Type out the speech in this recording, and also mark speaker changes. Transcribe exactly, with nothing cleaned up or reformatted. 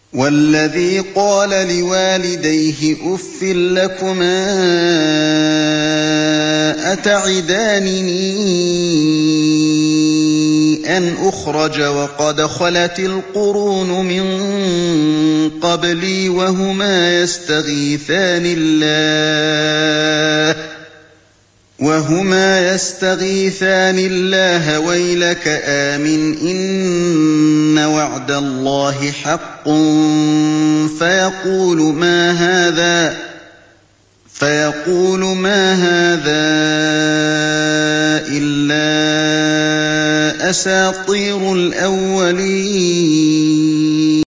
Speaker 1: وَالَّذِي قَالَ لِوَالِدَيْهِ أُفٍّ لَّكُمَا أَتَعِدَانِنِي أَنْ أُخْرَجَ وَقَدْ خَلَتِ الْقُرُونُ مِن قَبْلِي وَهُمَا يَسْتَغِيثَانِ اللَّهَ وَيْلَكَ آمِنْ إِنَّ وَعْدَ اللَّهِ حَقٌّ فَيَقُولُ مَا هَٰذَا إِلَّا أَسَاطِيرُ الْأَوَّلِينَ